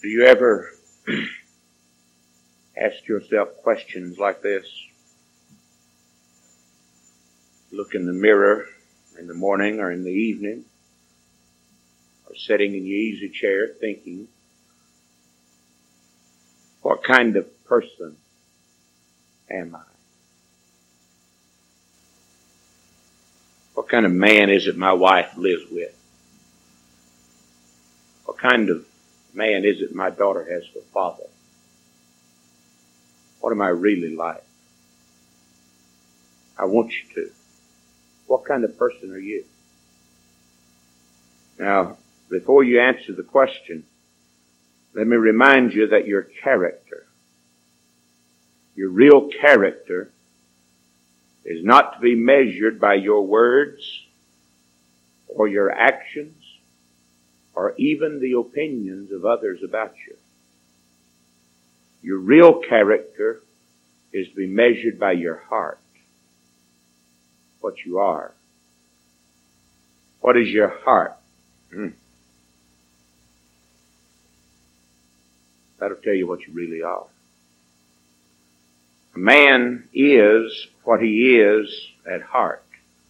Do you ever ask yourself questions like this? Look in the mirror in the morning or in the evening, or sitting in your easy chair thinking, what kind of person am I? What kind of man is it my wife lives with? What kind of man is it my daughter has for father? What am I really like? I want you to. What kind of person are you? Now, before you answer the question, let me remind you that your character, your real character, is not to be measured by your words or your actions or even the opinions of others about you. Your real character is to be measured by your heart. What you are. What is your heart? That'll tell you what you really are. A man is what he is at heart.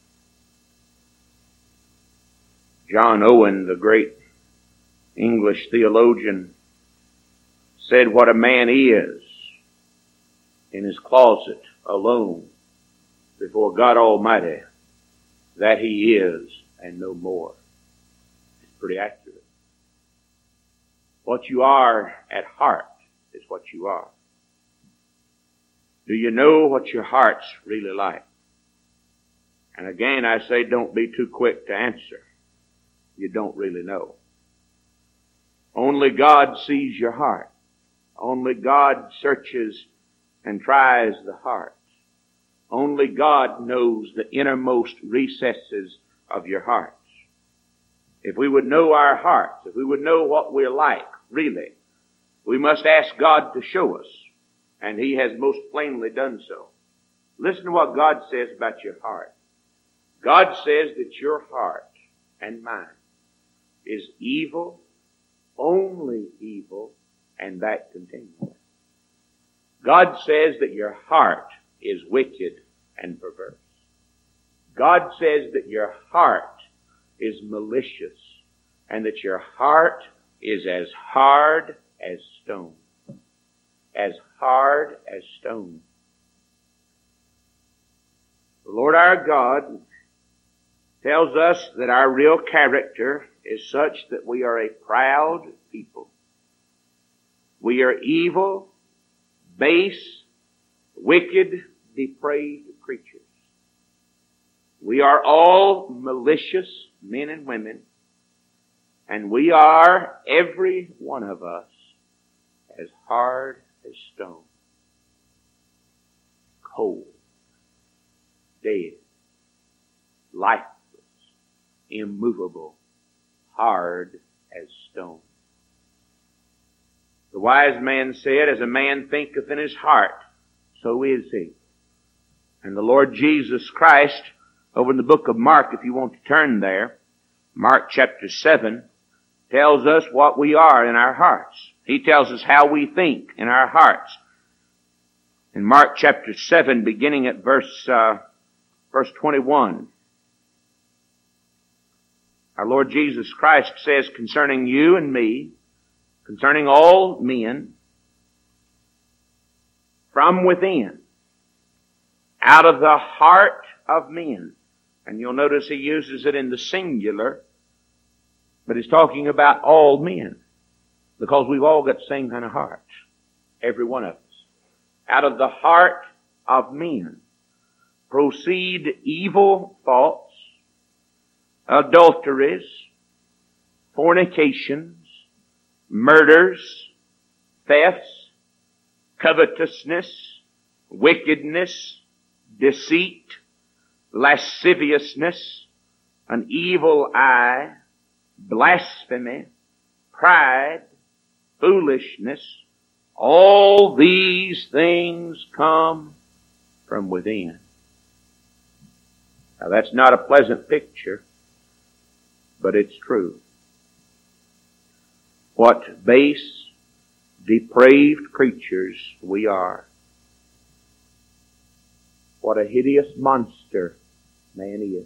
John Owen, the great English theologian, said what a man is in his closet alone before God Almighty, that he is and no more. It's pretty accurate. What you are at heart is what you are. Do you know what your heart's really like? And again, I say don't be too quick to answer. You don't really know. Only God sees your heart. Only God searches and tries the heart. Only God knows the innermost recesses of your hearts. If we would know our hearts, if we would know what we're like, really, we must ask God to show us. And He has most plainly done so. Listen to what God says about your heart. God says that your heart and mine is evil, only evil, and that continually. God says that your heart is wicked and perverse. God says that your heart is malicious and that your heart is as hard as stone. As hard as stone. The Lord our God tells us that our real character is such that we are a proud people. We are evil, base, wicked, depraved creatures. We are all malicious men and women, and we are, every one of us, as hard as stone, cold, dead, lifeless, immovable, hard as stone. The wise man said, as a man thinketh in his heart, so is he. And the Lord Jesus Christ, over in the book of Mark, if you want to turn there, Mark chapter 7, tells us what we are in our hearts. He tells us how we think in our hearts. In Mark chapter 7, beginning at verse 21, our Lord Jesus Christ says concerning you and me, concerning all men, from within, out of the heart of men. And you'll notice he uses it in the singular, but he's talking about all men. Because we've all got the same kind of hearts. Every one of us. Out of the heart of men proceed evil thoughts, adulteries, fornications, murders, thefts, covetousness, wickedness, deceit, lasciviousness, an evil eye, blasphemy, pride, foolishness. All these things come from within. Now that's not a pleasant picture, but it's true. What base, depraved creatures we are. What a hideous monster man is.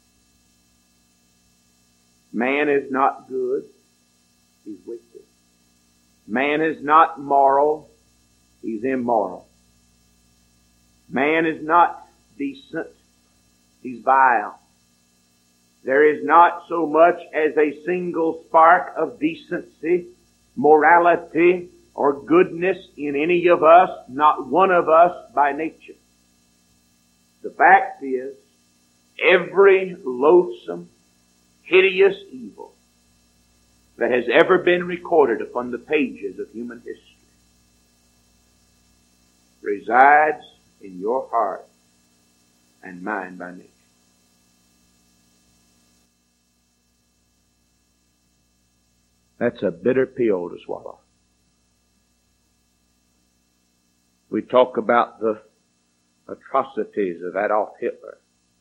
Man is not good. He's wicked. Man is not moral. He's immoral. Man is not decent. He's vile. There is not so much as a single spark of decency, morality, or goodness in any of us, not one of us by nature. The fact is, every loathsome, hideous evil that has ever been recorded upon the pages of human history resides in your heart and mine by nature. That's a bitter pill to swallow. We talk about the atrocities of Adolf Hitler.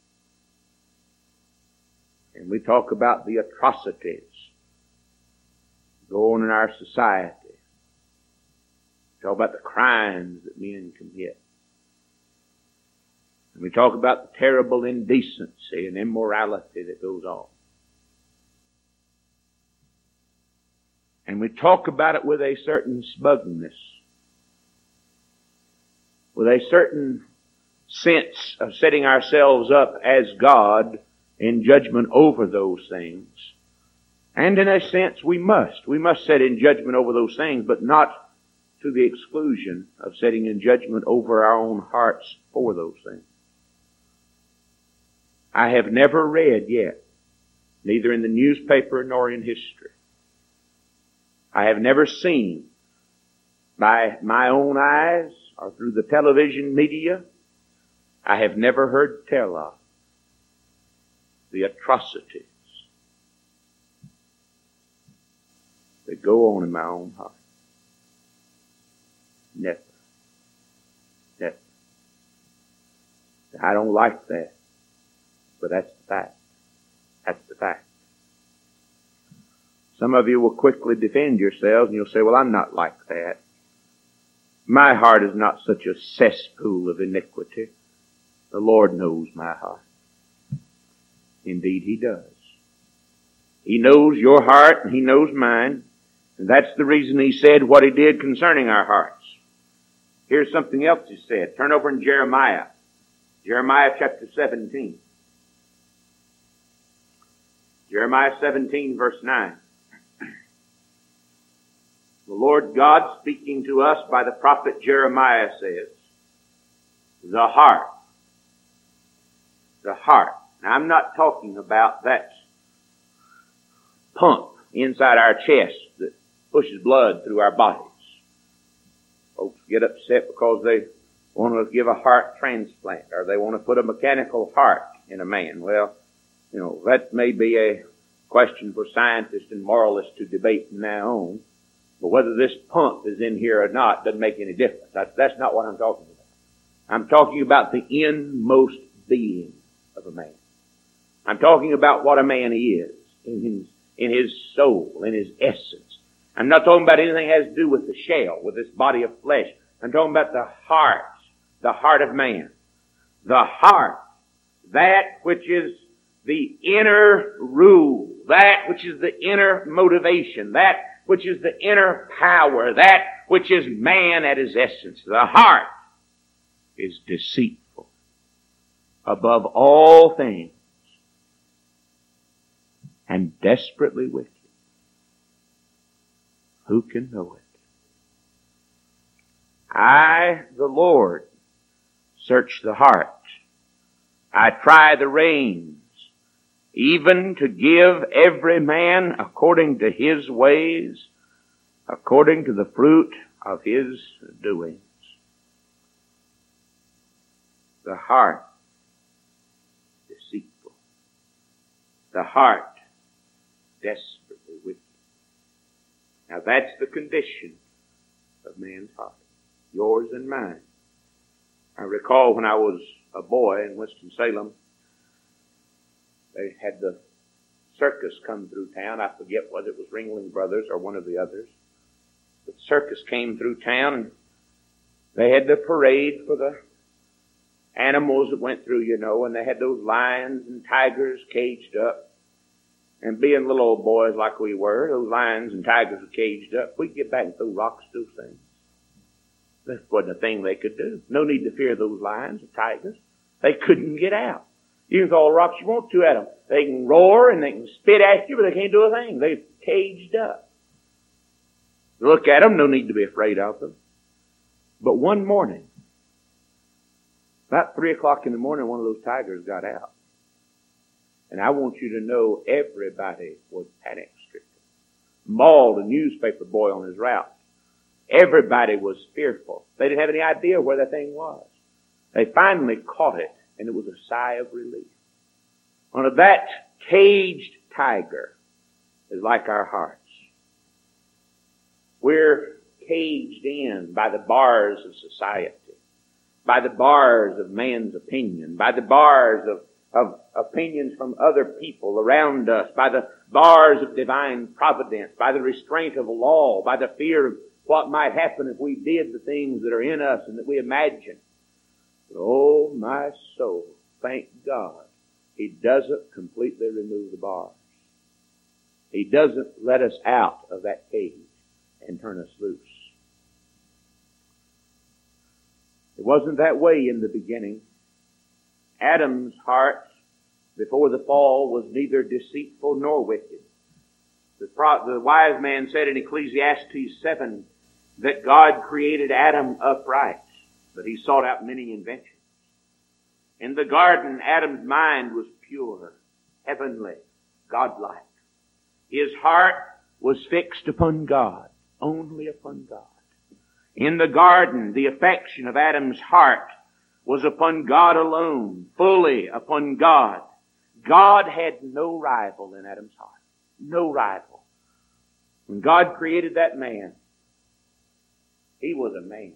And we talk about the atrocities going on in our society. We talk about the crimes that men commit. And we talk about the terrible indecency and immorality that goes on. And we talk about it with a certain smugness, with a certain sense of setting ourselves up as God in judgment over those things. And in a sense we must set in judgment over those things, but not to the exclusion of setting in judgment over our own hearts for those things. I have never read yet, neither in the newspaper nor in history. I have never seen by my own eyes or through the television media, I have never heard tell of the atrocities that go on in my own heart. Never. Never. I don't like that, but that's the fact. That's the fact. Some of you will quickly defend yourselves and you'll say, well, I'm not like that. My heart is not such a cesspool of iniquity. The Lord knows my heart. Indeed, He does. He knows your heart and He knows mine. And that's the reason He said what He did concerning our hearts. Here's something else He said. Turn over in Jeremiah. Jeremiah chapter 17. Jeremiah 17 verse 9. The Lord God speaking to us by the prophet Jeremiah says, the heart. The heart. Now I'm not talking about that pump inside our chest that pushes blood through our bodies. Folks get upset because they want to give a heart transplant or they want to put a mechanical heart in a man. Well, that may be a question for scientists and moralists to debate from now on. But whether this pump is in here or not doesn't make any difference. That's not what I'm talking about. I'm talking about the inmost being of a man. I'm talking about what a man is in his soul, in his essence. I'm not talking about anything that has to do with the shell, with this body of flesh. I'm talking about the heart of man. The heart, that which is the inner rule, that which is the inner motivation, that which is the inner power, that which is man at his essence. The heart is deceitful above all things and desperately wicked. Who can know it? I, the Lord, search the heart. I try the reins, even to give every man according to his ways, according to the fruit of his doings. The heart, deceitful. The heart, desperately wicked. Now that's the condition of man's heart, yours and mine. I recall when I was a boy in Winston-Salem, they had the circus come through town. I forget whether it was Ringling Brothers or one of the others. The circus came through town, and they had the parade for the animals that went through, and they had those lions and tigers caged up. And being little old boys like we were, those lions and tigers were caged up. We'd get back and throw rocks at those things. That wasn't a thing they could do. No need to fear those lions or tigers. They couldn't get out. You can throw all the rocks you want to at them. They can roar and they can spit at you, but they can't do a thing. They're caged up. Look at them, no need to be afraid of them. But one morning, about 3 o'clock in the morning, one of those tigers got out. And I want you to know everybody was panic-stricken. Mauled a newspaper boy on his route. Everybody was fearful. They didn't have any idea where that thing was. They finally caught it, and it was a sigh of relief. One of that caged tiger is like our hearts. We're caged in by the bars of society, by the bars of man's opinion, by the bars of opinions from other people around us, by the bars of divine providence, by the restraint of law, by the fear of what might happen if we did the things that are in us and that we imagine. But oh, my soul, thank God, He doesn't completely remove the bars. He doesn't let us out of that cage and turn us loose. It wasn't that way in the beginning. Adam's heart before the fall was neither deceitful nor wicked. The wise man said in Ecclesiastes 7 that God created Adam upright, but he sought out many inventions. In the garden, Adam's mind was pure, heavenly, godlike. His heart was fixed upon God, only upon God. In the garden, the affection of Adam's heart was upon God alone, fully upon God. God had no rival in Adam's heart. No rival. When God created that man, he was a man.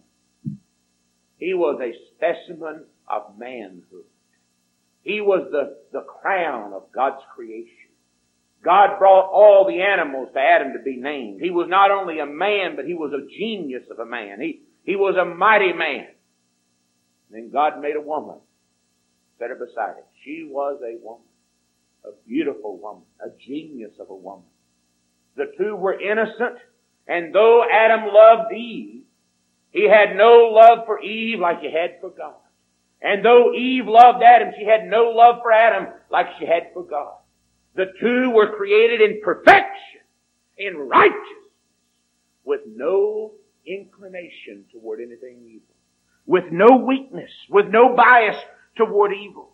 He was a specimen of manhood. He was the crown of God's creation. God brought all the animals to Adam to be named. He was not only a man, but he was a genius of a man. He was a mighty man. Then God made a woman, set her beside him. She was a woman, a beautiful woman, a genius of a woman. The two were innocent, and though Adam loved Eve, he had no love for Eve like he had for God. And though Eve loved Adam, she had no love for Adam like she had for God. The two were created in perfection, in righteousness, with no inclination toward anything evil, with no weakness, with no bias toward evil.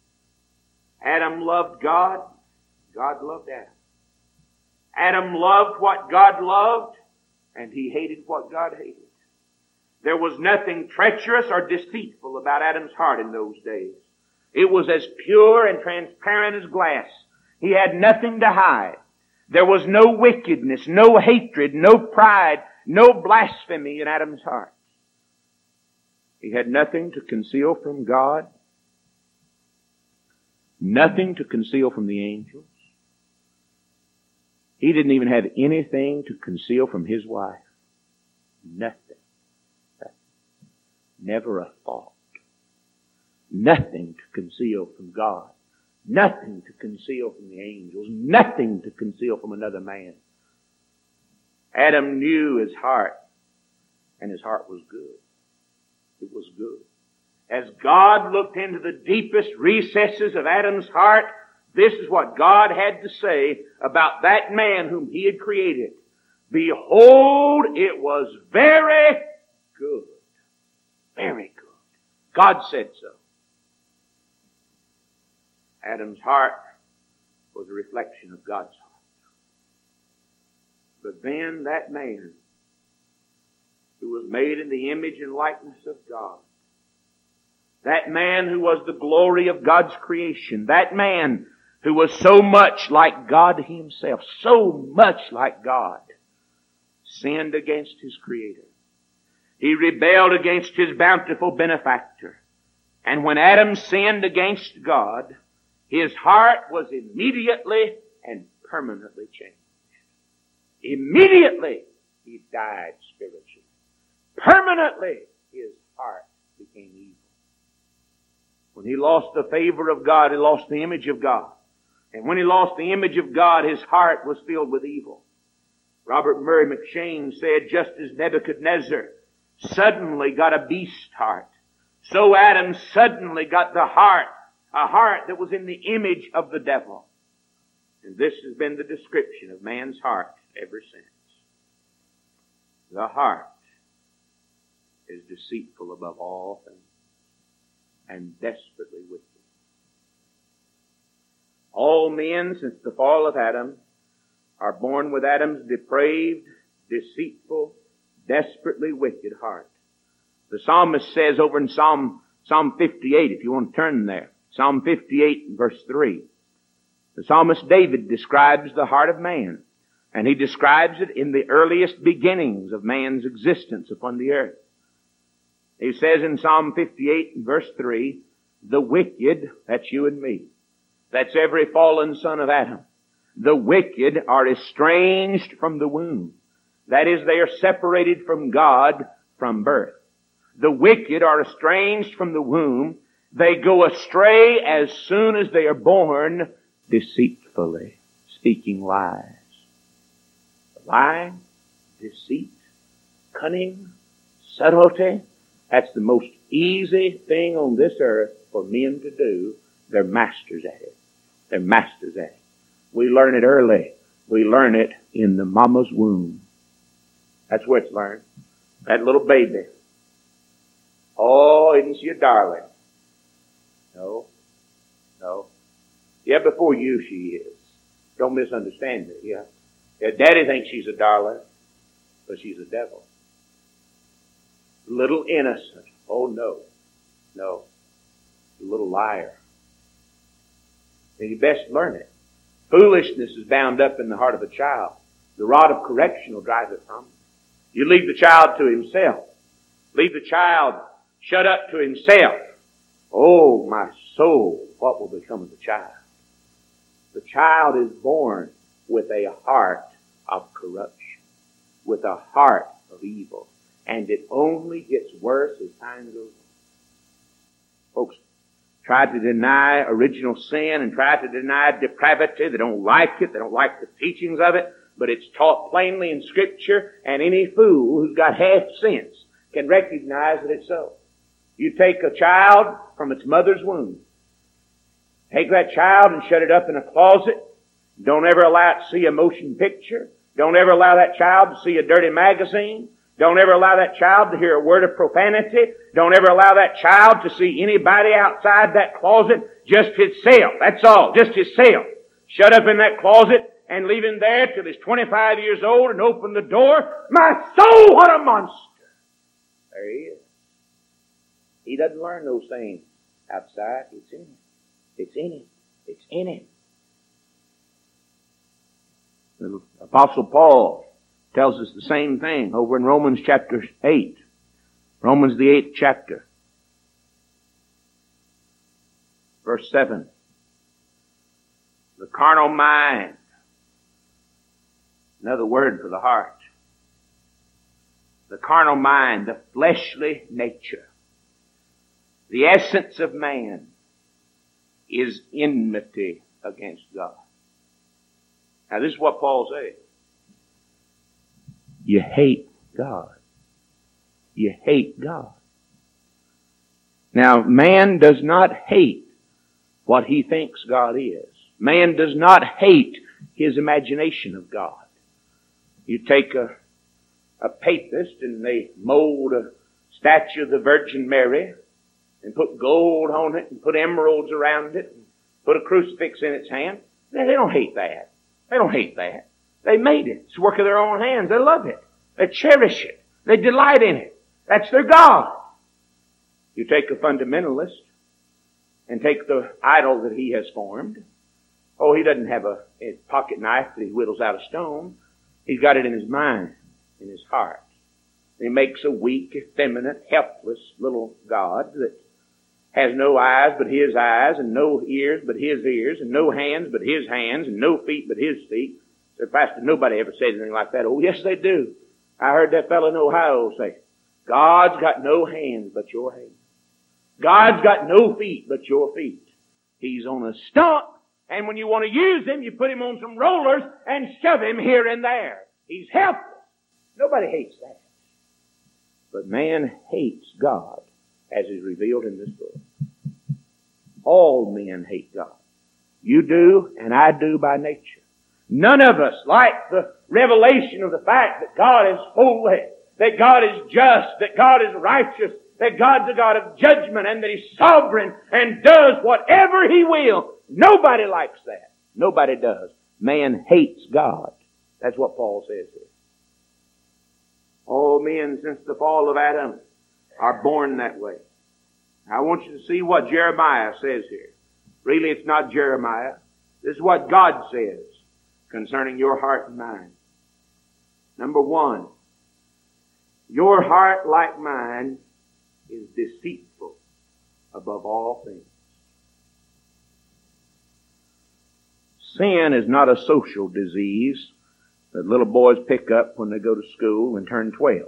Adam loved God. God loved Adam. Adam loved what God loved, and he hated what God hated. There was nothing treacherous or deceitful about Adam's heart in those days. It was as pure and transparent as glass. He had nothing to hide. There was no wickedness, no hatred, no pride, no blasphemy in Adam's heart. He had nothing to conceal from God, nothing to conceal from the angels. He didn't even have anything to conceal from his wife. Nothing. Never a thought. Nothing to conceal from God. Nothing to conceal from the angels. Nothing to conceal from another man. Adam knew his heart, and his heart was good. It was good. As God looked into the deepest recesses of Adam's heart, this is what God had to say about that man whom he had created. Behold, it was very good. Very good. God said so. Adam's heart was a reflection of God's heart. But then that man who was made in the image and likeness of God, that man who was the glory of God's creation, that man who was so much like God himself, so much like God, sinned against his Creator. He rebelled against his bountiful benefactor. And when Adam sinned against God, his heart was immediately and permanently changed. Immediately he died spiritually. Permanently, his heart became evil. When he lost the favor of God, he lost the image of God. And when he lost the image of God, his heart was filled with evil. Robert Murray McCheyne said, just as Nebuchadnezzar suddenly got a beast heart, so Adam suddenly got a heart that was in the image of the devil. And this has been the description of man's heart ever since. The heart is deceitful above all things and desperately wicked. All men since the fall of Adam are born with Adam's depraved, deceitful, desperately wicked heart. The psalmist says over in Psalm 58, if you want to turn there, Psalm 58 verse 3. The psalmist David describes the heart of man, and he describes it in the earliest beginnings of man's existence upon the earth. He says in Psalm 58 verse 3, the wicked, that's you and me, that's every fallen son of Adam, the wicked are estranged from the womb. That is, they are separated from God from birth. The wicked are estranged from the womb. They go astray as soon as they are born, deceitfully, speaking lies. Lie, deceit, cunning, subtlety, that's the most easy thing on this earth for men to do. They're masters at it. They're masters at it. We learn it early. We learn it in the mama's womb. That's where it's learned. That little baby. Oh, isn't she a darling? No. Yeah, before you she is. Don't misunderstand me. Yeah, Daddy thinks she's a darling, but she's a devil. Little innocent. Oh, no. Little liar. And you best learn it. Foolishness is bound up in the heart of a child. The rod of correction will drive it from him. You leave the child to himself. Leave the child shut up to himself. Oh, my soul, what will become of the child? The child is born with a heart of corruption, with a heart of evil. And it only gets worse as time goes on. Folks try to deny original sin and try to deny depravity. They don't like it. They don't like the teachings of it. But it's taught plainly in Scripture, and any fool who's got half sense can recognize that it's so. You take a child from its mother's womb. Take that child and shut it up in a closet. Don't ever allow it to see a motion picture. Don't ever allow that child to see a dirty magazine. Don't ever allow that child to hear a word of profanity. Don't ever allow that child to see anybody outside that closet, just himself. That's all, just himself. Shut up in that closet and leave him there till he's 25 years old and open the door. My soul, what a monster! There he is. He doesn't learn those things outside. It's in him. It's in him. It's in him. The Apostle Paul tells us the same thing over in Romans chapter 8. Romans the 8th chapter. Verse 7. The carnal mind. Another word for the heart. The carnal mind, the fleshly nature. The essence of man is enmity against God. Now this is what Paul says. You hate God. You hate God. Now, man does not hate what he thinks God is. Man does not hate his imagination of God. You take a papist and they mold a statue of the Virgin Mary and put gold on it and put emeralds around it and put a crucifix in its hand. They don't hate that. They don't hate that. They made it. It's the work of their own hands. They love it. They cherish it. They delight in it. That's their God. You take a fundamentalist and take the idol that he has formed. Oh, he doesn't have a pocket knife that he whittles out of stone. He's got it in his mind, in his heart. And he makes a weak, effeminate, helpless little God that has no eyes but his eyes, and no ears but his ears, and no hands but his hands, and no feet but his feet. So, Pastor, nobody ever says anything like that. Oh, yes, they do. I heard that fellow in Ohio say, God's got no hands but your hands. God's got no feet but your feet. He's on a stump, and when you want to use him, you put him on some rollers and shove him here and there. He's helpless. Nobody hates that. But man hates God as is revealed in this book. All men hate God. You do, and I do by nature. None of us like the revelation of the fact that God is holy, that God is just, that God is righteous, that God's a God of judgment, and that He's sovereign and does whatever He will. Nobody likes that. Nobody does. Man hates God. That's what Paul says here. All men since the fall of Adam are born that way. I want you to see what Jeremiah says here. Really, it's not Jeremiah. This is what God says concerning your heart and mind. Number one, your heart, like mine, is deceitful above all things. Sin is not a social disease that little boys pick up when they go to school and turn 12.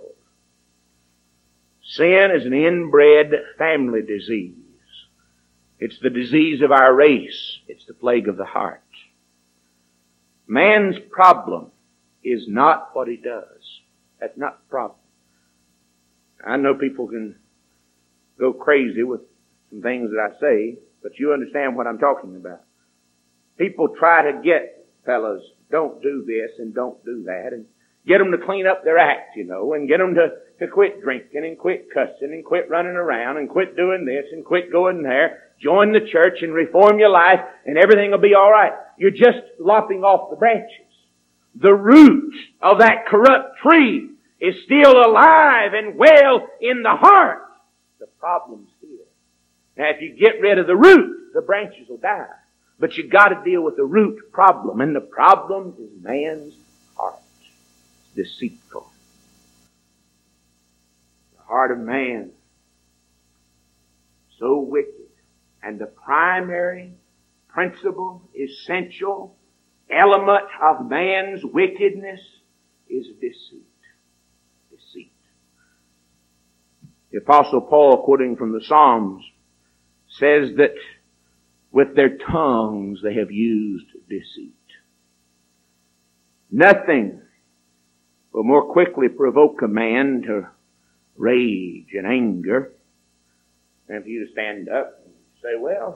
Sin is an inbred family disease. It's the disease of our race. It's the plague of the heart. Man's problem is not what he does. That's not the problem. I know people can go crazy with some things that I say, but you understand what I'm talking about. People try to get fellas, don't do this and don't do that, and get them to clean up their act, and get them to quit drinking and quit cussing and quit running around and quit doing this and quit going there. Join the church and reform your life and everything will be all right. You're just lopping off the branches. The root of that corrupt tree is still alive and well in the heart. The problem's here. Now, if you get rid of the root, the branches will die. But you got to deal with the root problem, and the problem is man's heart. It's deceitful. The heart of man, so wicked. And the primary, principal, essential element of man's wickedness is deceit. Deceit. The Apostle Paul, quoting from the Psalms, says that with their tongues they have used deceit. Nothing will more quickly provoke a man to rage and anger than for you to stand up and say, well,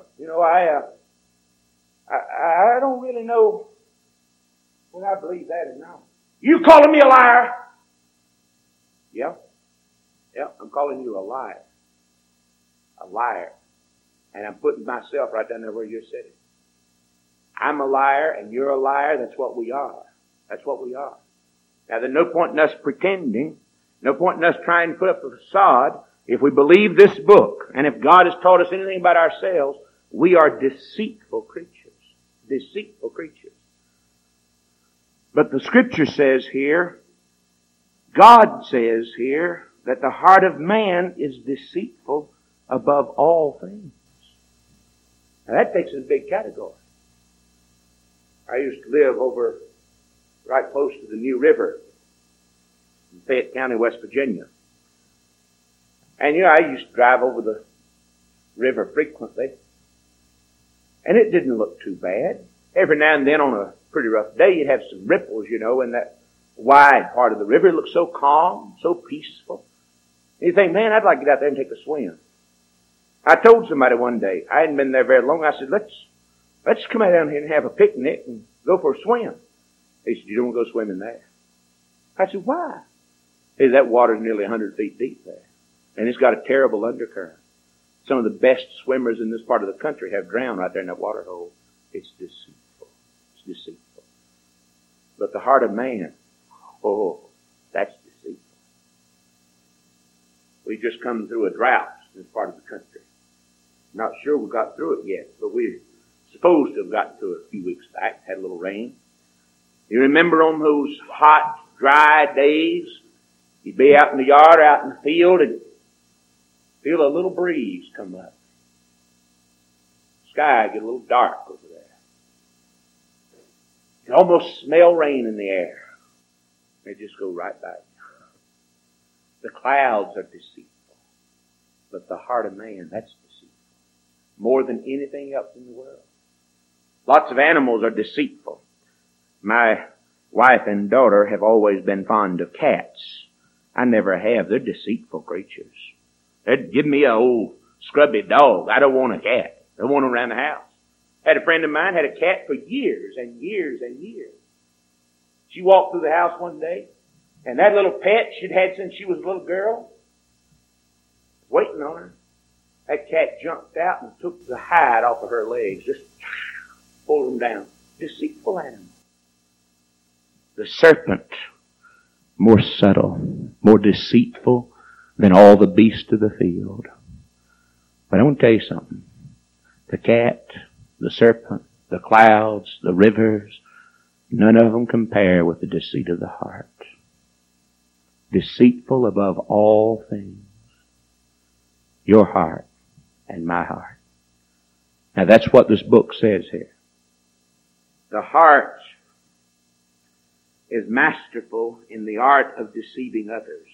I don't really know whether I believe that or not. You calling me a liar? Yeah, I'm calling you a liar. A liar. And I'm putting myself right down there where you're sitting. I'm a liar and you're a liar. That's what we are. That's what we are. Now, there's no point in us pretending, no point in us trying to put up a facade. If we believe this book, and if God has taught us anything about ourselves, we are deceitful creatures. Deceitful creatures. But the Scripture says here, God says here, that the heart of man is deceitful above all things. Now that takes a big category. I used to live over right close to the New River in Fayette County, West Virginia. And I used to drive over the river frequently. And it didn't look too bad. Every now and then on a pretty rough day you'd have some ripples, in that wide part of the river. It looked so calm, so peaceful. And you think, man, I'd like to get out there and take a swim. I told somebody one day, I hadn't been there very long, I said, let's come out down here and have a picnic and go for a swim. He said, you don't want to go swimming there. I said, why? He said, that water's nearly 100 feet deep there. And it's got a terrible undercurrent. Some of the best swimmers in this part of the country have drowned right there in that water hole. It's deceitful. It's deceitful. But the heart of man, that's deceitful. We just come through a drought in this part of the country. Not sure we got through it yet, but we're supposed to have gotten through it a few weeks back. Had a little rain. You remember on those hot, dry days, you'd be out in the yard, out in the field, and feel a little breeze come up. Sky get a little dark over there. You can almost smell rain in the air. They just go right by you. The clouds are deceitful. But the heart of man, that's deceitful. More than anything else in the world. Lots of animals are deceitful. My wife and daughter have always been fond of cats. I never have. They're deceitful creatures. They'd give me an old scrubby dog. I don't want a cat. I don't want them around the house. Had a friend of mine had a cat for years and years and years. She walked through the house one day, and that little pet she'd had since she was a little girl, waiting on her. That cat jumped out and took the hide off of her legs, just pulled them down. Deceitful animal. The serpent, more subtle, more deceitful than all the beasts of the field. But I want to tell you something. The cat, the serpent, the clouds, the rivers, none of them compare with the deceit of the heart. Deceitful above all things. Your heart and my heart. Now that's what this book says here. The heart is masterful in the art of deceiving others.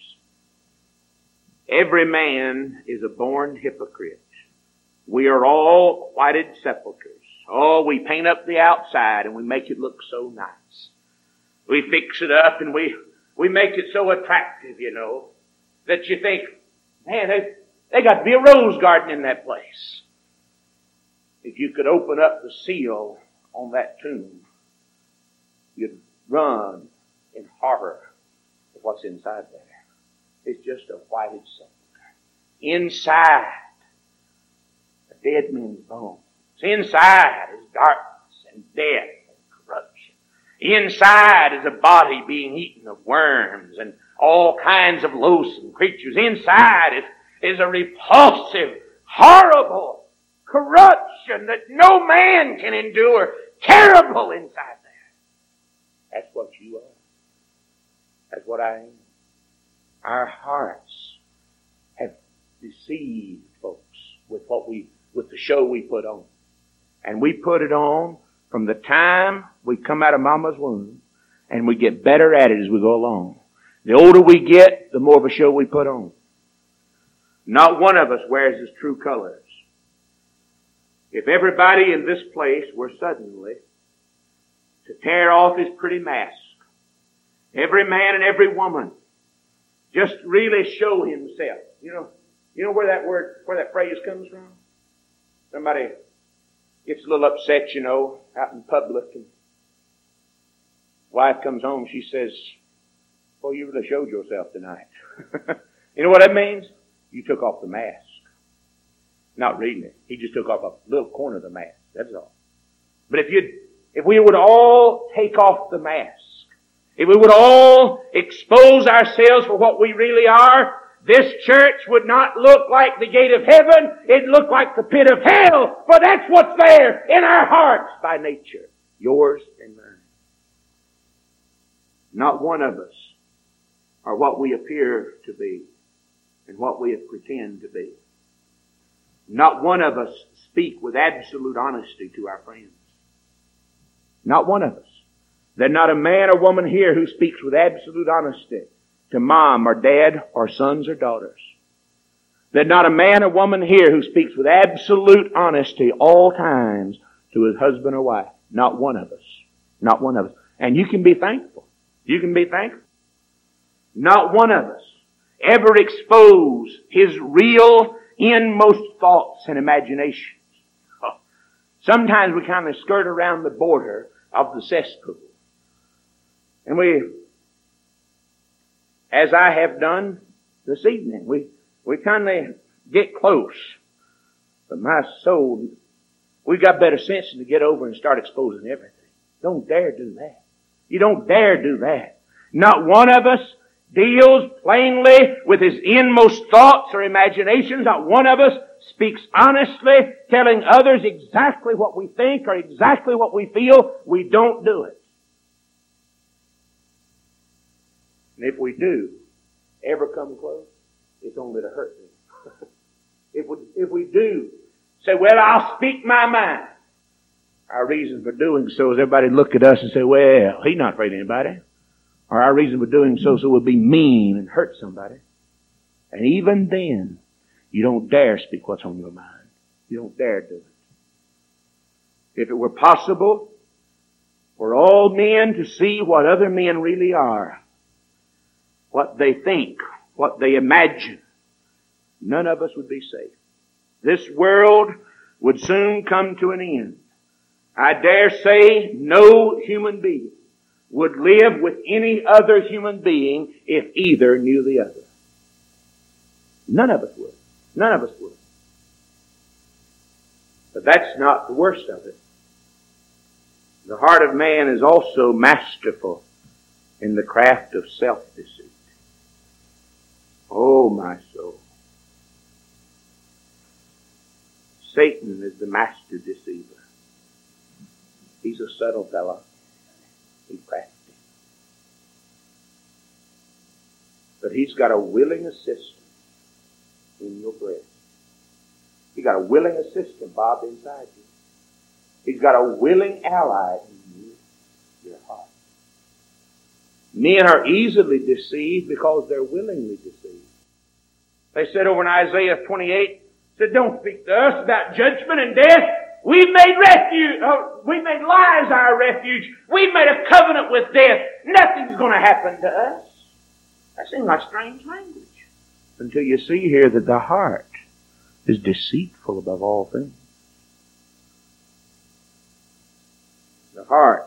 Every man is a born hypocrite. We are all whited sepulchres. Oh, we paint up the outside and we make it look so nice. We fix it up and we make it so attractive, that you think, man, they got to be a rose garden in that place. If you could open up the seal on that tomb, you'd run in horror of what's inside there. It's just a whited sepulcher. Inside, a dead man's bones. Inside is darkness and death and corruption. Inside is a body being eaten of worms and all kinds of loathsome creatures. Inside is a repulsive, horrible corruption that no man can endure. Terrible inside there. That's what you are. That's what I am. Our hearts have deceived folks with the show we put on. And we put it on from the time we come out of Mama's womb, and we get better at it as we go along. The older we get, the more of a show we put on. Not one of us wears his true colors. If everybody in this place were suddenly to tear off his pretty mask, every man and every woman, just really show himself. You know where that phrase comes from? Somebody gets a little upset, out in public, and wife comes home, she says, "Well, you really showed yourself tonight." You know what that means? You took off the mask. Not really. He just took off a little corner of the mask. That's all. But if we would all take off the mask, if we would all expose ourselves for what we really are, this church would not look like the gate of heaven. It'd look like the pit of hell. For that's what's there in our hearts by nature. Yours and mine. Not one of us are what we appear to be and what we pretend to be. Not one of us speak with absolute honesty to our friends. Not one of us. There's not a man or woman here who speaks with absolute honesty to mom or dad or sons or daughters. There's not a man or woman here who speaks with absolute honesty all times to his husband or wife. Not one of us. Not one of us. And you can be thankful. You can be thankful. Not one of us ever expose his real inmost thoughts and imaginations. Sometimes we kind of skirt around the border of the cesspool. And as I have done this evening, we kind of get close. But my soul, we got better sense than to get over and start exposing everything. Don't dare do that. You don't dare do that. Not one of us deals plainly with his inmost thoughts or imaginations. Not one of us speaks honestly, telling others exactly what we think or exactly what we feel. We don't do it. And if we do ever come close, it's only to hurt them. If we do say, well, I'll speak my mind, our reason for doing so is everybody look at us and say, well, he's not afraid of anybody. Or our reason for doing so we'll be mean and hurt somebody. And even then, you don't dare speak what's on your mind. You don't dare do it. If it were possible for all men to see what other men really are, what they think, what they imagine, none of us would be safe. This world would soon come to an end. I dare say no human being would live with any other human being if either knew the other. None of us would. None of us would. But that's not the worst of it. The heart of man is also masterful in the craft of self-deceit. Oh, my soul. Satan is the master deceiver. He's a subtle fellow. He's crafty. But he's got a willing assistant in your breast. He's got a willing assistant, Bob, inside you. He's got a willing ally in you, your heart. Men are easily deceived because they're willingly deceived. They said over in Isaiah 28, said, don't speak to us about judgment and death. We've made we made lies our refuge. We've made a covenant with death. Nothing's going to happen to us. That seems like strange language. Until you see here that the heart is deceitful above all things. The heart.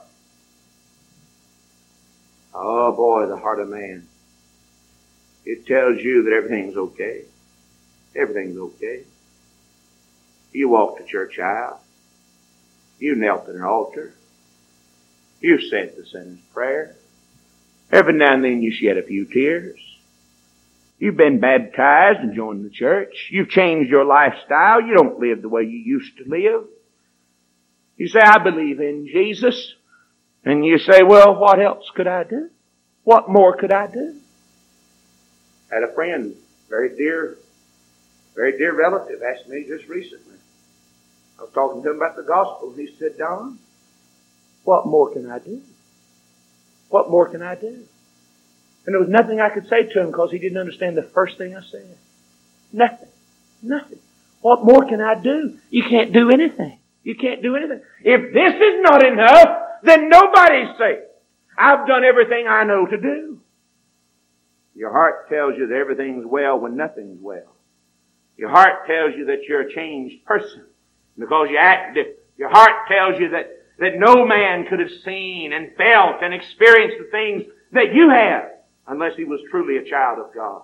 Oh boy, the heart of man. It tells you that everything's okay. Everything's okay. You walked the church aisle. You knelt at an altar. You said the sinner's prayer. Every now and then you shed a few tears. You've been baptized and joined the church. You've changed your lifestyle. You don't live the way you used to live. You say, I believe in Jesus. And you say, well, what else could I do? What more could I do? I had a friend, very dear relative, asked me just recently. I was talking to him about the gospel, and he said, Don, what more can I do? What more can I do? And there was nothing I could say to him because he didn't understand the first thing I said. Nothing. Nothing. What more can I do? You can't do anything. You can't do anything. If this is not enough, then nobody's safe. I've done everything I know to do. Your heart tells you that everything's well when nothing's well. Your heart tells you that you're a changed person because you act different. Your heart tells you that no man could have seen and felt and experienced the things that you have unless he was truly a child of God.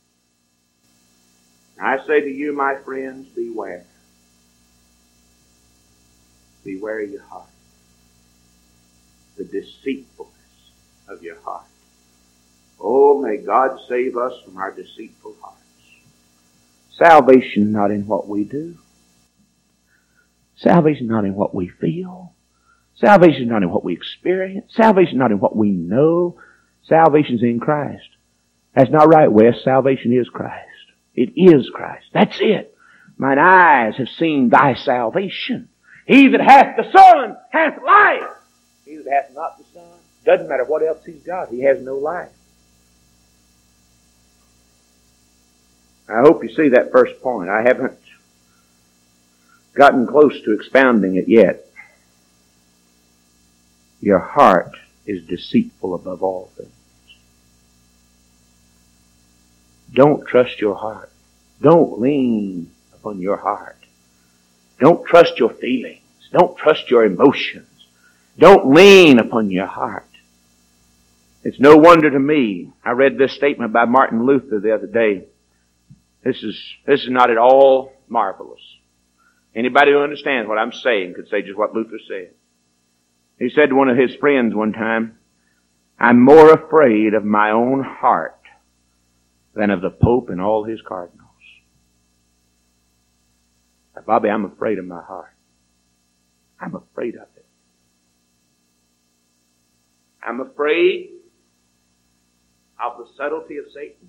I say to you, my friends, beware. Beware your heart. The deceitfulness of your heart. Oh, may God save us from our deceitful hearts. Salvation not in what we do. Salvation not in what we feel. Salvation not in what we experience. Salvation not in what we know. Salvation's in Christ. That's not right, Wes. Salvation is Christ. It is Christ. That's it. Mine eyes have seen thy salvation. He that hath the Son hath life. He that hath not the Son, doesn't matter what else he's got, he has no life. I hope you see that first point. I haven't gotten close to expounding it yet. Your heart is deceitful above all things. Don't trust your heart. Don't lean upon your heart. Don't trust your feelings. Don't trust your emotions. Don't lean upon your heart. It's no wonder to me. I read this statement by Martin Luther the other day. This is not at all marvelous. Anybody who understands what I'm saying could say just what Luther said. He said to one of his friends one time, I'm more afraid of my own heart than of the Pope and all his cardinals. Now, Bobby, I'm afraid of my heart. I'm afraid of it. I'm afraid of the subtlety of Satan.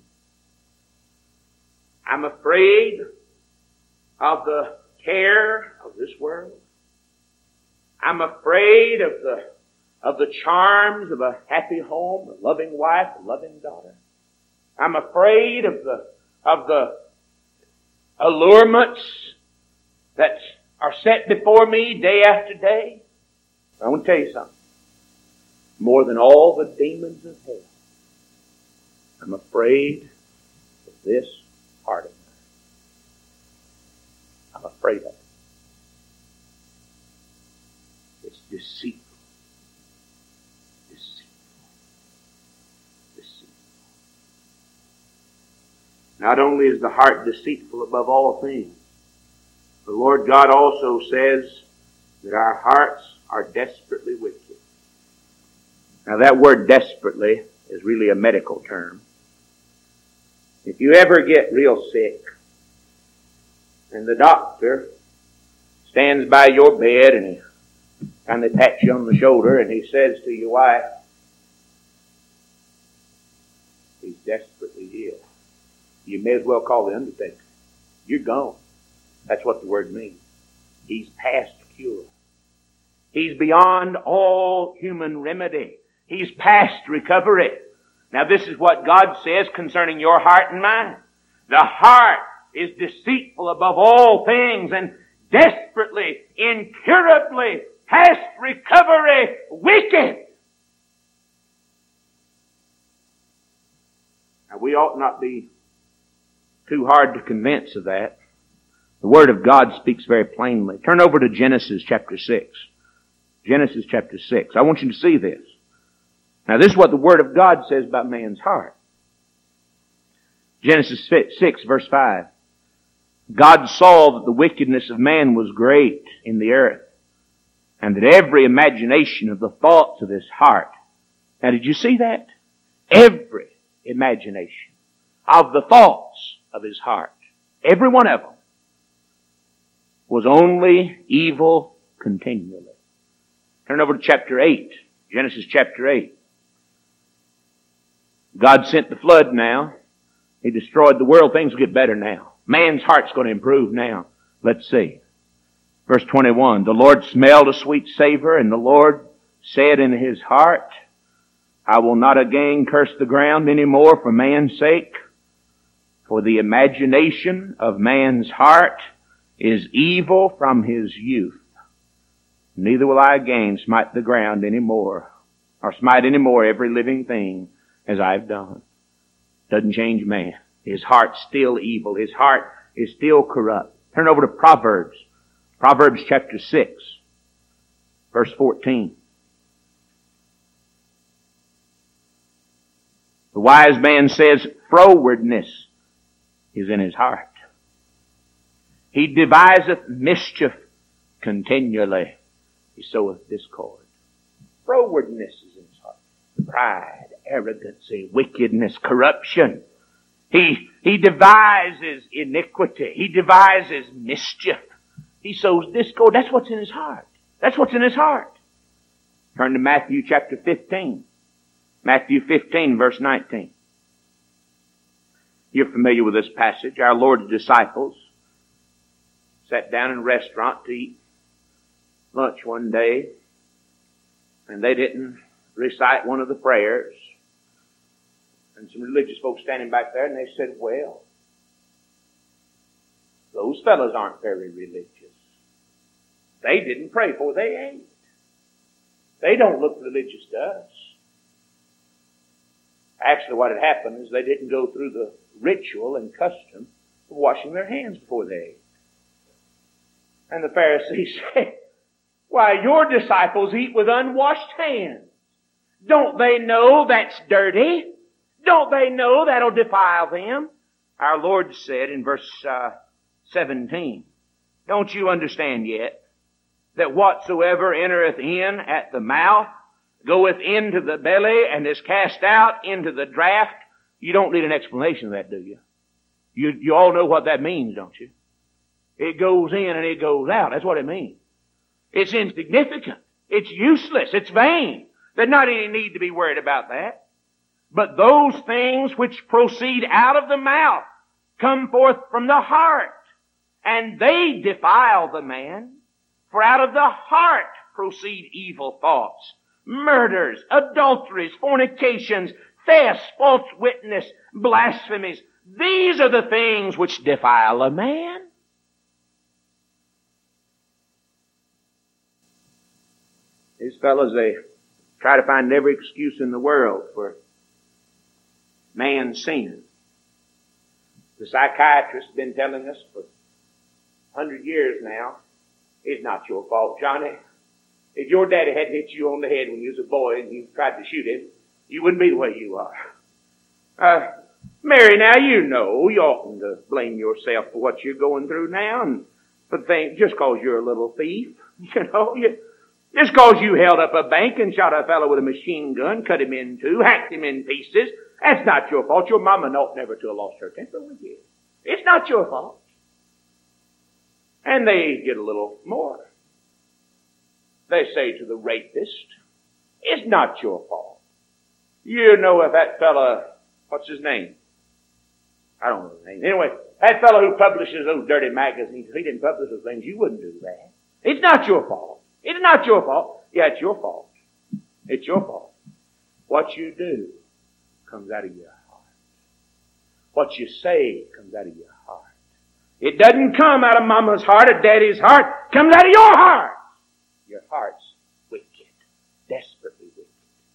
I'm afraid of the care of this world. I'm afraid of the charms of a happy home, a loving wife, a loving daughter. I'm afraid of of the allurements that are set before me day after day. I want to tell you something. More than all the demons of hell, I'm afraid of this heart of mine. I'm afraid of it. It's deceitful. Not only is the heart deceitful above all things, the Lord God also says that our hearts are desperately wicked. Now that word desperately is really a medical term. If you ever get real sick and the doctor stands by your bed and he kindly pats you on the shoulder and he says to your wife, he's desperately ill, you may as well call the undertaker. You're gone. That's what the word means. He's past cure. He's beyond all human remedy. He's past recovery. Now this is what God says concerning your heart and mind. The heart is deceitful above all things and desperately, incurably, past recovery, wicked. Now we ought not be too hard to convince of that. The Word of God speaks very plainly. Turn over to Genesis chapter 6. Genesis chapter 6. I want you to see this. Now this is what the Word of God says about man's heart. Genesis 6 verse 5. God saw that the wickedness of man was great in the earth, and that every imagination of the thoughts of his heart. Now did you see that? Every imagination of the thoughts of his heart, every one of them, was only evil continually. Turn over to chapter 8. Genesis chapter 8. God sent the flood now. He destroyed the world. Things will get better now. Man's heart's going to improve now. Let's see. Verse 21. The Lord smelled a sweet savor, and the Lord said in his heart, I will not again curse the ground any more for man's sake, for the imagination of man's heart is evil from his youth. Neither will I again smite the ground any more, or smite any more every living thing as I've done. Doesn't change man. His heart's still evil. His heart is still corrupt. Turn over to Proverbs. Proverbs chapter 6, verse 14. The wise man says, frowardness is in his heart. He deviseth mischief continually. He soweth discord. Frowardness is in his heart. Pride, arrogancy, wickedness, corruption. He devises iniquity. He devises mischief. He sows discord. That's what's in his heart. That's what's in his heart. Turn to Matthew chapter 15. Matthew 15 verse 19. You're familiar with this passage. Our Lord's disciples sat down in a restaurant to eat lunch one day, and they didn't recite one of the prayers. And some religious folks standing back there, and they said, well, those fellows aren't very religious. They didn't pray for they ate. They don't look religious to us. Actually, what had happened is they didn't go through the ritual and custom of washing their hands before they ate. And the Pharisees said, why, your disciples eat with unwashed hands. Don't they know that's dirty? Don't they know that'll defile them? Our Lord said in verse 17, don't you understand yet that whatsoever entereth in at the mouth goeth into the belly and is cast out into the draught? You don't need an explanation of that, do you? You all know what that means, don't you? It goes in and it goes out. That's what it means. It's insignificant. It's useless. It's vain. There's not any need to be worried about that. But those things which proceed out of the mouth come forth from the heart, and they defile the man. For out of the heart proceed evil thoughts, murders, adulteries, fornications, thefts, false witness, blasphemies. These are the things which defile a man. These fellows, they try to find every excuse in the world for man's sin. The psychiatrist has been telling us for 100 years now, it's not your fault, Johnny. If your daddy hadn't hit you on the head when you was a boy and you tried to shoot him, you wouldn't be the way you are. Mary, now you know you oughtn't to blame yourself for what you're going through now and for things just cause you're a little thief. Just cause you held up a bank and shot a fellow with a machine gun, cut him in two, hacked him in pieces. That's not your fault. Your mama ought never to have lost her temper with you. It's not your fault. And they get a little more. They say to the rapist, it's not your fault. You know if that fella, what's his name? I don't know his name. Anyway, that fellow who publishes those dirty magazines, if he didn't publish those things, you wouldn't do that. It's not your fault. It's not your fault. Yeah, it's your fault. It's your fault. What you do comes out of your heart. What you say comes out of your heart. It doesn't come out of mama's heart or daddy's heart. It comes out of your heart. Your heart's wicked. Desperately wicked.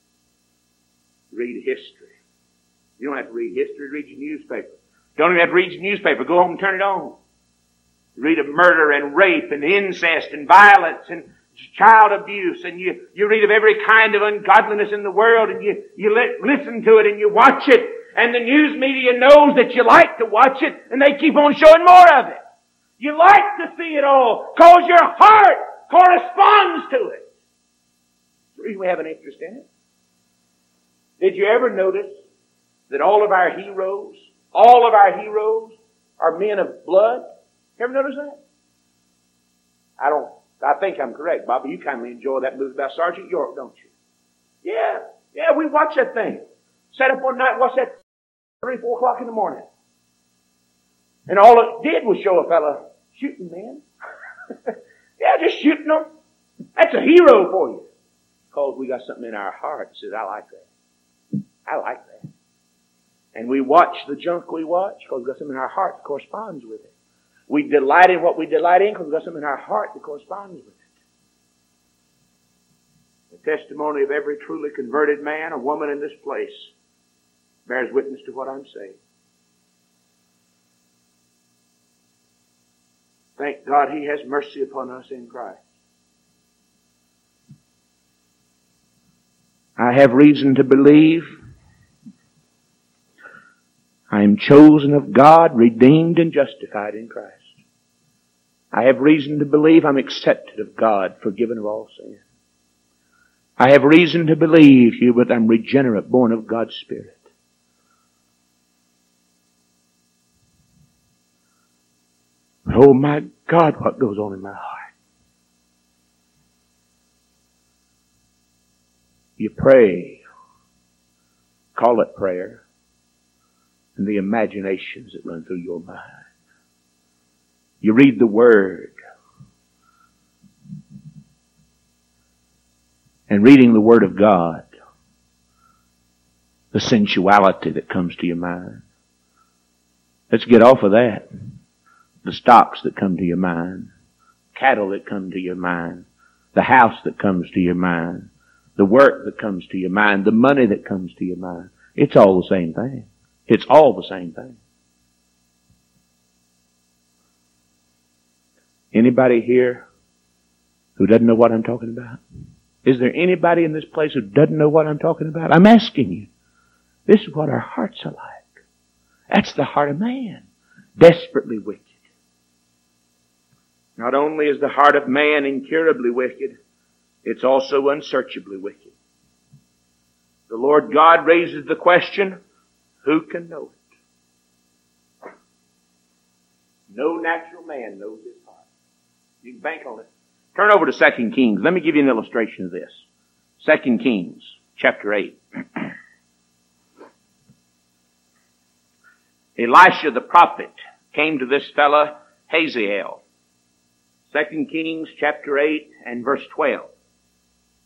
Read history. You don't have to read history. Read your newspaper. You don't even have to read your newspaper. Go home and turn it on. Read of murder and rape and incest and violence and child abuse, and you read of every kind of ungodliness in the world, and you listen to it and you watch it, and the news media knows that you like to watch it, and they keep on showing more of it. You like to see it all, cause your heart corresponds to it. That's the reason we have an interest in it. Did you ever notice that all of our heroes are men of blood? You ever notice that? I think I'm correct, Bobby. You kindly enjoy that movie about Sergeant York, don't you? Yeah, we watch that thing. Sat up one night, watched that 3, 4 o'clock in the morning. And all it did was show a fella shooting men. Yeah, just shooting them. That's a hero for you. Because we got something in our heart that says, I like that. I like that. And we watch the junk we watch because we got something in our heart that corresponds with it. We delight in what we delight in because we've got something in our heart that corresponds with it. The testimony of every truly converted man or woman in this place bears witness to what I'm saying. Thank God He has mercy upon us in Christ. I have reason to believe I am chosen of God, redeemed and justified in Christ. I have reason to believe I'm accepted of God, forgiven of all sin. I have reason to believe, Hubert, I'm regenerate, born of God's Spirit. But oh my God, what goes on in my heart? You pray, call it prayer, and the imaginations that run through your mind. You read the Word. And reading the Word of God, the sensuality that comes to your mind. Let's get off of that. The stocks that come to your mind. Cattle that come to your mind. The house that comes to your mind. The work that comes to your mind. The money that comes to your mind. It's all the same thing. It's all the same thing. Anybody here who doesn't know what I'm talking about? Is there anybody in this place who doesn't know what I'm talking about? I'm asking you. This is what our hearts are like. That's the heart of man. Desperately wicked. Not only is the heart of man incurably wicked, it's also unsearchably wicked. The Lord God raises the question, who can know it? No natural man knows his heart. You can bank on it. Turn over to 2 Kings. Let me give you an illustration of this. 2 Kings, chapter 8. Elisha the prophet came to this fella, Hazael. 2 Kings, chapter 8 and verse 12.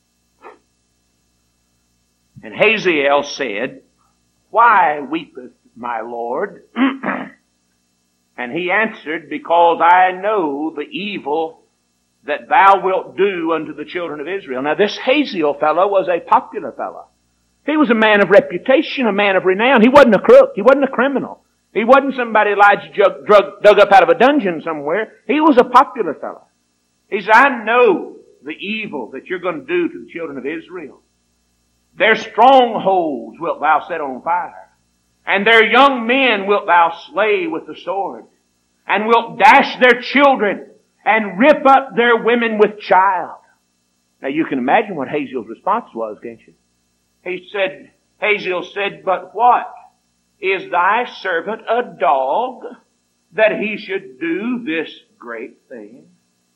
And Hazael said, why weepeth my Lord? And he answered, because I know the evil that thou wilt do unto the children of Israel. Now this Hazael fellow was a popular fellow. He was a man of reputation, a man of renown. He wasn't a crook. He wasn't a criminal. He wasn't somebody Elijah dug up out of a dungeon somewhere. He was a popular fellow. He said, I know the evil that you're going to do to the children of Israel. Their strongholds wilt thou set on fire, and their young men wilt thou slay with the sword, and wilt dash their children, and rip up their women with child. Now you can imagine what Hazael's response was, can't you? Hazael said, but what? Is thy servant a dog that he should do this great thing?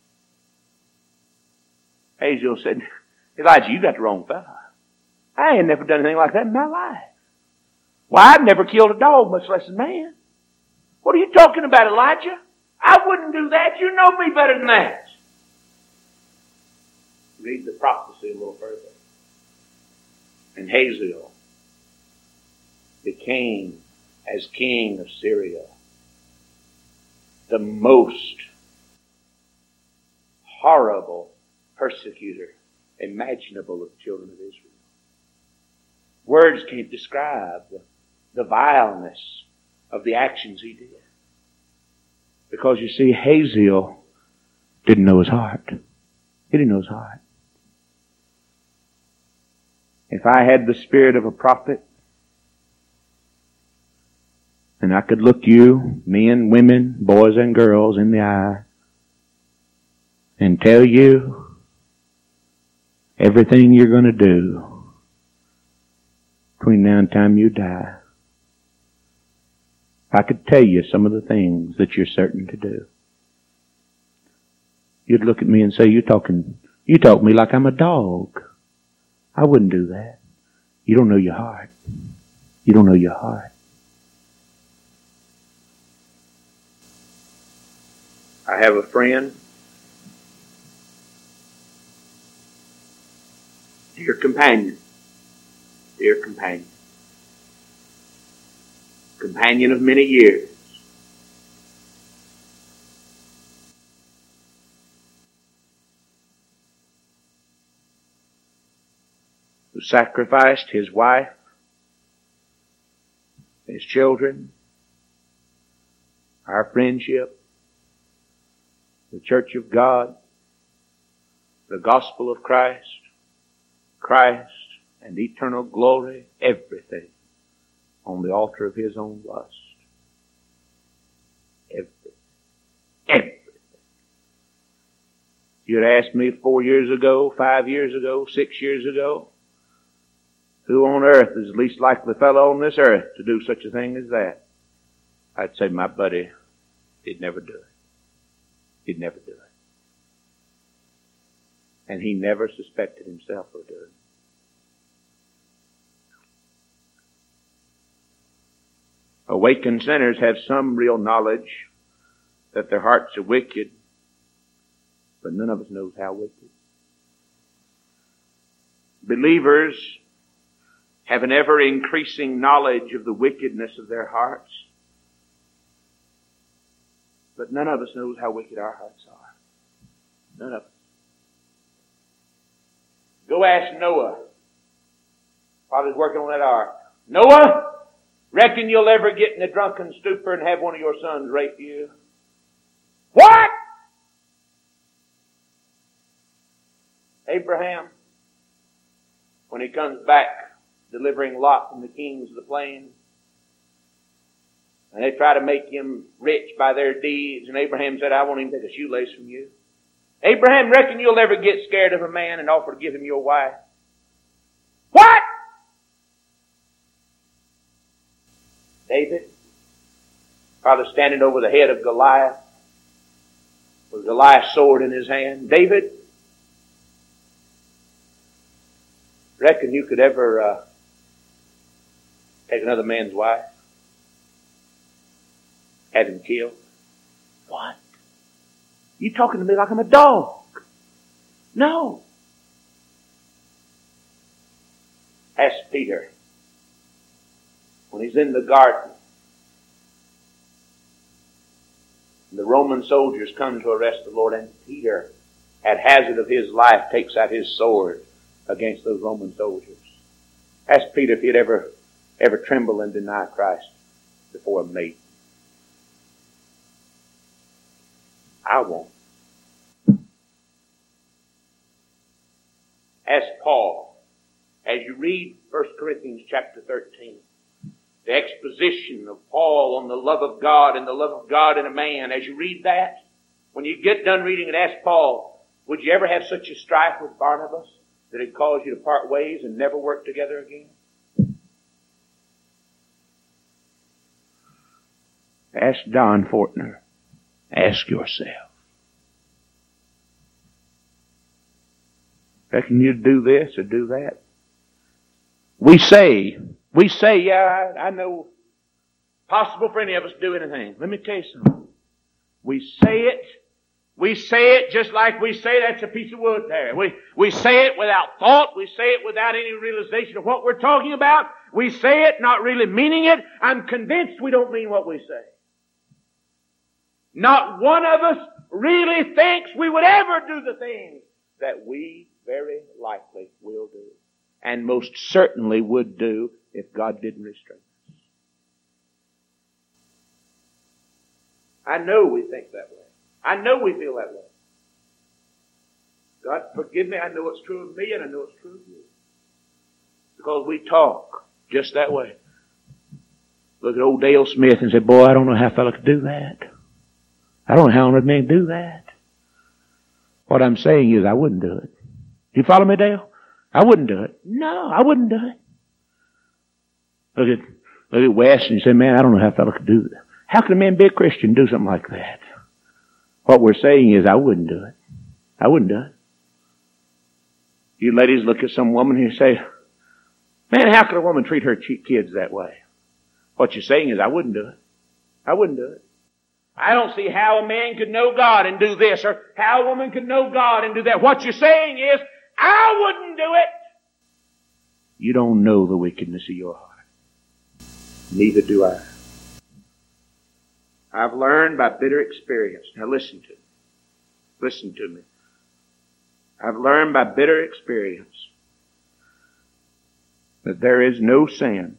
Hazael said, Elijah, you got the wrong fellow. I ain't never done anything like that in my life. Why, I've never killed a dog, much less a man. What are you talking about, Elijah? I wouldn't do that. You know me better than that. Read the prophecy a little further. And Hazael became, as king of Syria, the most horrible persecutor imaginable of the children of Israel. Words can't describe the vileness of the actions he did. Because you see, Hazael didn't know his heart. He didn't know his heart. If I had the spirit of a prophet, and I could look you, men, women, boys and girls, in the eye, and tell you everything you're going to do between now and the time you die, I could tell you some of the things that you're certain to do. You'd look at me and say, you talk to me like I'm a dog. I wouldn't do that. You don't know your heart. You don't know your heart. I have a friend, dear companion, companion of many years, who sacrificed his wife, his children, our friendship, the church of God, the gospel of Christ and eternal glory, everything on the altar of his own lust. Everything. You'd asked me 4 years ago, 5 years ago, 6 years ago, who on earth is the least likely fellow on this earth to do such a thing as that? I'd say my buddy, he'd never do it. He'd never do it. And he never suspected himself of doing it. Awakened sinners have some real knowledge that their hearts are wicked, but none of us knows how wicked. Believers have an ever-increasing knowledge of the wickedness of their hearts, but none of us knows how wicked our hearts are. None of us. Go ask Noah while he's working on that ark. Noah, reckon you'll ever get in a drunken stupor and have one of your sons rape you? What? Abraham, when he comes back delivering Lot from the kings of the plain, and they try to make him rich by their deeds, and Abraham said, I won't even take a shoelace from you. Abraham, reckon you'll ever get scared of a man and offer to give him your wife? What? David, probably standing over the head of Goliath, with Goliath's sword in his hand. David, reckon you could ever take another man's wife? Have him killed? What? You talking to me like I'm a dog? No. Ask Peter, when he's in the garden The Roman soldiers come to arrest the Lord, and Peter, at hazard of his life, takes out his sword against those Roman soldiers. Ask Peter if he'd ever tremble and deny Christ before a mate. I won't. Ask Paul, as you read 1 Corinthians chapter 13, the exposition of Paul on the love of God and the love of God in a man, as you read that, when you get done reading it, ask Paul, would you ever have such a strife with Barnabas that it'd cause you to part ways and never work together again? Ask Don Fortner. Ask yourself. Reckon you'd do this or do that? We say, yeah, I know, possible for any of us to do anything. Let me tell you something. We say it just like we say that's a piece of wood there. We say it without thought. We say it without any realization of what we're talking about. We say it not really meaning it. I'm convinced we don't mean what we say. Not one of us really thinks we would ever do the things that we very likely will do. And most certainly would do if God didn't restrain us. I know we think that way. I know we feel that way. God forgive me, I know it's true of me and I know it's true of you. Because we talk just that way. Look at old Dale Smith and say, boy, I don't know how a fella could do that. I don't know how a man could do that. What I'm saying is I wouldn't do it. Do you follow me, Dale? I wouldn't do it. No, I wouldn't do it. Look at Wes and you say, man, I don't know how a fella could do that. How can a man be a Christian and do something like that? What we're saying is I wouldn't do it. I wouldn't do it. You ladies look at some woman and you say, man, how could a woman treat her kids that way? What you're saying is I wouldn't do it. I wouldn't do it. I don't see how a man could know God and do this, or how a woman could know God and do that. What you're saying is, I wouldn't do it. You don't know the wickedness of your heart. Neither do I. I've learned by bitter experience. Now listen to me. Listen to me. I've learned by bitter experience that there is no sin.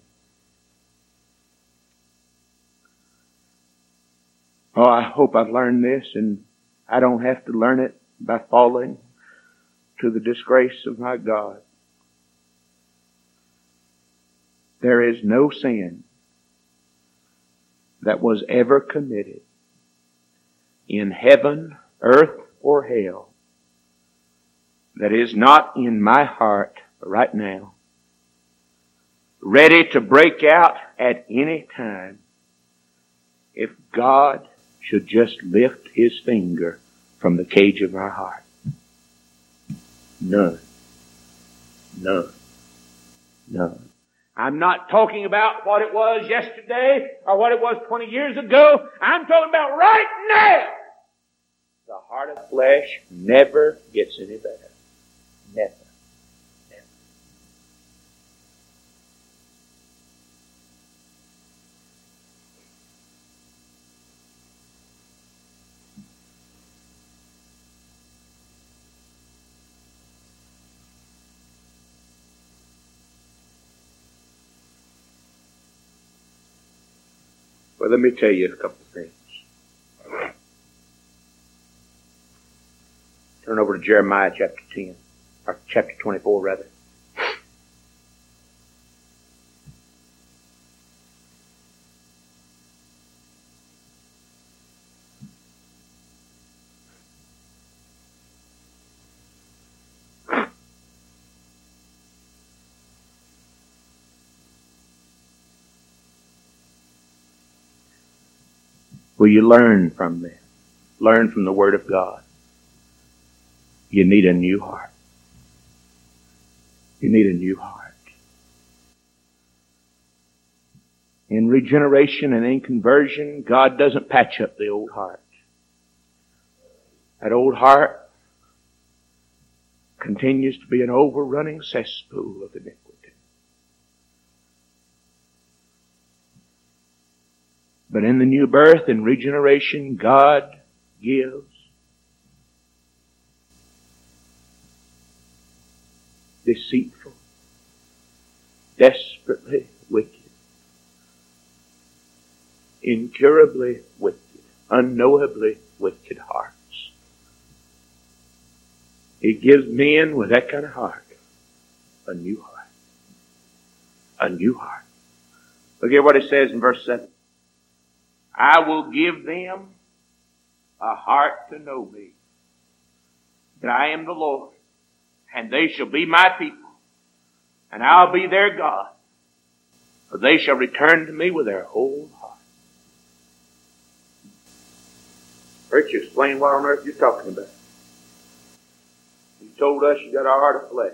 Oh, I hope I've learned this and I don't have to learn it by falling to the disgrace of my God. There is no sin that was ever committed in heaven, earth, or hell that is not in my heart right now, ready to break out at any time if God should just lift His finger from the cage of my heart. None. None. None. I'm not talking about what it was yesterday or what it was 20 years ago. I'm talking about right now. The heart of flesh never gets any better. Never. Never. Well, let me tell you a couple of things. Turn over to Jeremiah chapter 10, or chapter 24 rather. Will you learn from this? Learn from the Word of God. You need a new heart. You need a new heart. In regeneration and in conversion, God doesn't patch up the old heart. That old heart continues to be an overrunning cesspool of iniquity. But in the new birth and regeneration, God gives deceitful, desperately wicked, incurably wicked, unknowably wicked hearts. He gives men with that kind of heart a new heart. A new heart. Look at what it says in verse 7. I will give them a heart to know me, that I am the Lord, and they shall be my people, and I'll be their God, for they shall return to me with their whole heart. Preacher, explain what on earth you're talking about. You told us you got a heart of flesh.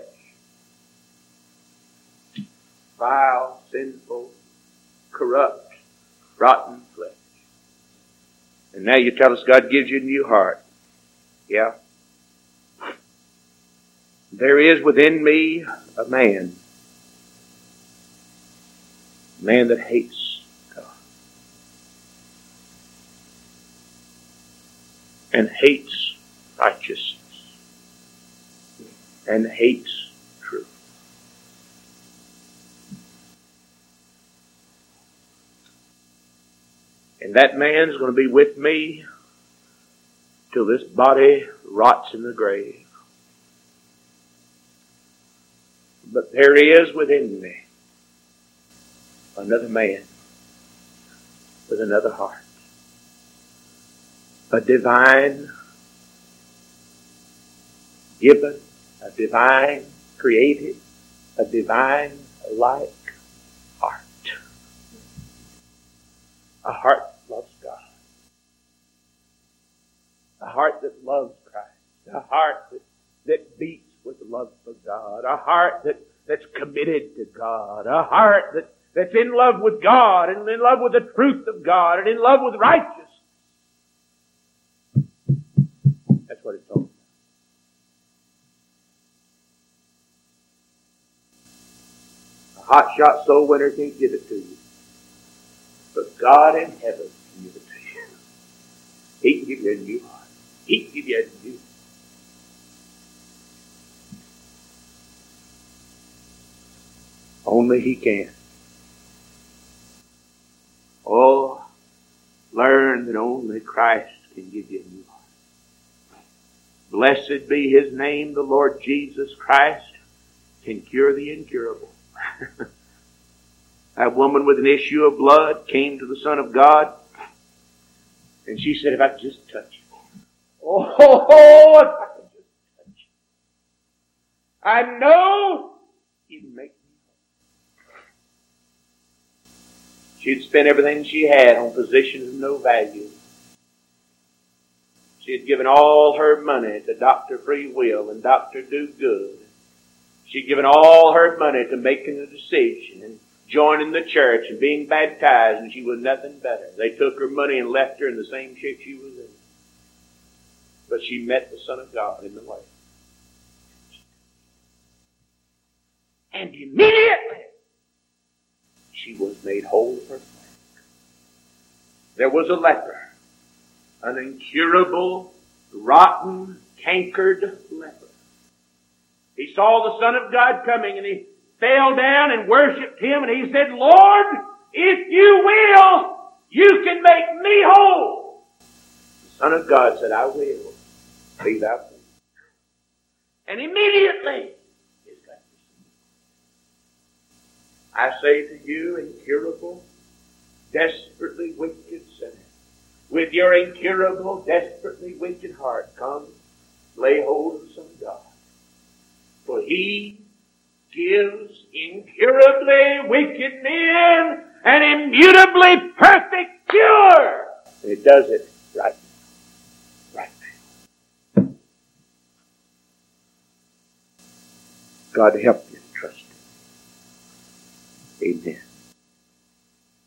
Vile, sinful, corrupt, rotten flesh. And now you tell us God gives you a new heart. Yeah. There is within me a man that hates God. And hates righteousness. And hates truth. And that man's going to be with me till this body rots in the grave. But there is within me another man with another heart. A divine given, a divine created, a divine like heart. A heart that loves God. A heart that loves Christ. A heart that beats with love for God. A heart that's committed to God. A heart that's in love with God and in love with the truth of God and in love with righteousness. That's what it's all about. A hotshot soul winner can't give it to you. But God in heaven can give it to you. He can give you a new heart. He can give you a new heart. Only He can. Oh, learn that only Christ can give you a new heart. Blessed be His name, the Lord Jesus Christ can cure the incurable. That woman with an issue of blood came to the Son of God, and she said, if I could just touch Him. Oh, if I could just touch Him. I know He'd make me whole. She'd spent everything she had on positions of no value. She had given all her money to Dr. Free Will and Dr. Do Good. She'd given all her money to making a decision and joining the church and being baptized, and she was nothing better. They took her money and left her in the same shape she was in. But she met the Son of God in the way. And immediately she was made whole of her plague. There was a leper, an incurable, rotten, cankered leper. He saw the Son of God coming, and he fell down and worshipped Him, and he said, Lord, if you will, you can make me whole. The Son of God said, I will. Be thou clean. And immediately his leprosy. I say to you, incurable, desperately wicked sinner, with your incurable, desperately wicked heart, come, lay hold of the Son of God. For He gives incurably wicked men an immutably perfect cure. And it does it right now. Right now. God help you to trust Him. Amen.